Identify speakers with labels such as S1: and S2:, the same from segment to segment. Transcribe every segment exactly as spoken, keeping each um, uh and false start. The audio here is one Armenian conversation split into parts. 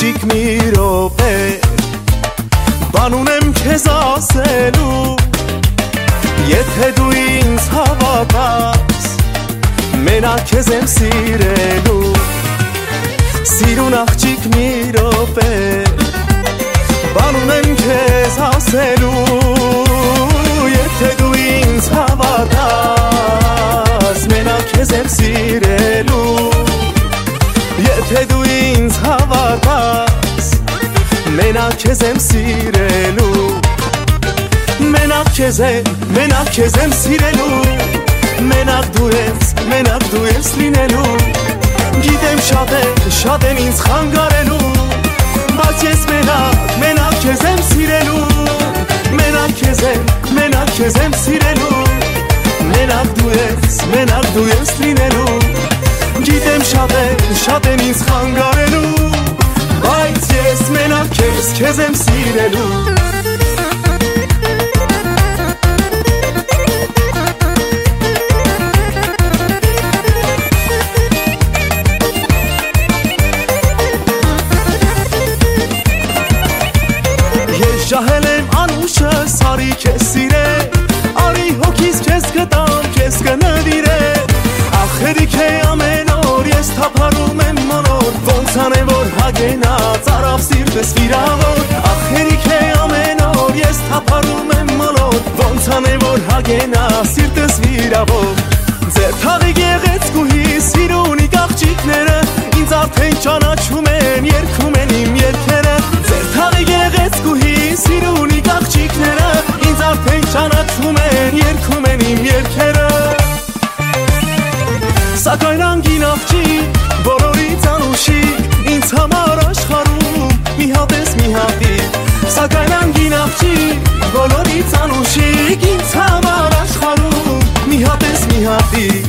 S1: աղջիկ մի րոպե բան ունեմ քեզ ասելու Եթե դու ինձ հավատաս մենակ քեզ եմ սիրելու Սիրուն աղջիկ մի րոպե բան ունեմ քեզ ասելու Եթե դու ինձ հավատաս մենակ քեզ եմ սիրելու Եթե դու ինձ հավատաս մենակ քեզ եմ սիրելու Մենակ քեզ եմ, մենակ քեզ եմ սիրելու Մենակ դու ես, մենակ դու ես լինելու Գիտեմ շատ է, շատ եմ ինձ խանգարելու Բայց ես մենակ, մենակ քեզ եմ սիրելու Մենակ քեզ եմ, մենակ քեզ եմ սիրելու Մենակ դու ես, մենակ դու ես լինելու Գիտեմ շատ է, շատ եմ ինձ խանգարելու Բայց ես մենակ քեզ, քեզ եմ սիրելու Ջահել եմ անուշս, արի քեզ սիրել Արի հոգիս քեզ գտամ, քեզ կնվիրել Ախերիք է ամեն օր, ես թափարում եմ մոնոր Ոնց անեմ որ հագենա, ծարավ սիրտս վիրավոր Ախերիք է ամեն օր, ես թափարում եմ մոնոր Ոնց անեմ որ հագենա, սիրտս վիրավոր Ձեր թաղի գեղեցկուհի, սիրունիկ աղջիկները Ինձ արդեն ճանաչում են, երգում են իմ երգերը Ձեր թաղի գեղեցկուհի Սիրունիկ աղջիկները ինձ արդեն ճանաչում են, երգում են իմ երգերը Սակայն անգին աղջիկ, բոլորից անուշիկ Ինձ համար աշխարհում մի հատ ես մի հատիկ Սակայն անգին աղջիկ, բոլորից անուշիկ Ինձ համար աշխարհում մի հատ ես մի հատիկ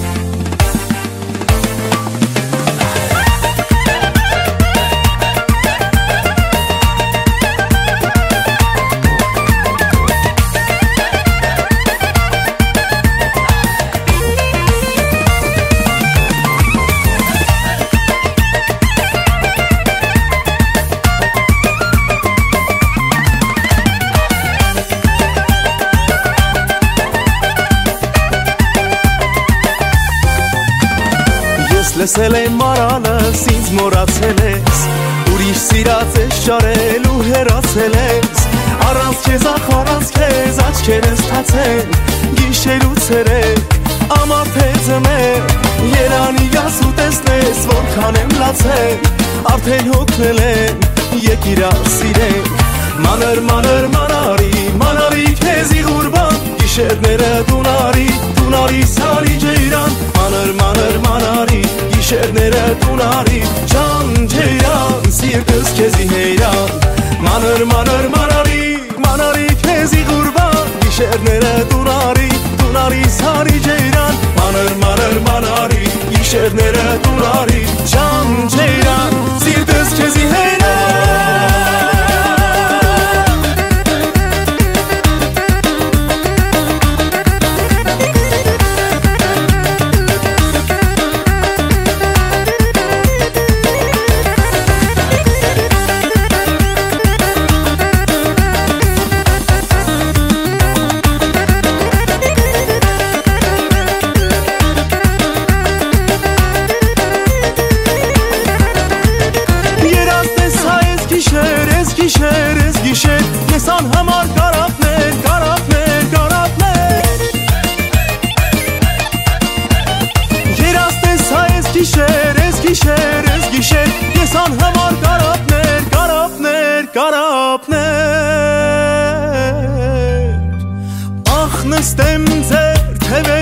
S1: Լսել եմ մարալս, ինձ մորացել ես Ուրիշ սիրած ես շարել ու հեռացել ես Առանց քեզ ախ առանց քեզ աչքերս թացել Գիշեր ու ցերեկ, ամառ թե ձմեռ Երանի գաս ու տեսնես, որքան եմ լացել Արդեն հոգնել եմ, եկ իրար սիրենք Մանր, մանր, մանարի, մանարի քեզ իղուրբան Գիշերները տունարի, տունարի սարի ջեյրան Մանր, մանր, մանարի Գիշերները տունարի, ջան ջեյրան Սիրտս քեզի հեյրան Մանր, մանր, մանարի, մանարի քեզի ղուրբան Գիշերները տունարի, տունարի սարի ջեյրան Մանր, մանր, մանարի, գիշերները տունարի Ջան ջեյրան, սիրտս քեզի հեյրան Գիշեր, ես գիշեր, ես անհամար կարապներ, կարապներ, կարապներ Երաստ ես հա ես գիշեր, ես գիշեր, ես գիշեր Ես անհամար կարապներ, կարապներ, կարապներ Ախ նստեմ ձեր թևեր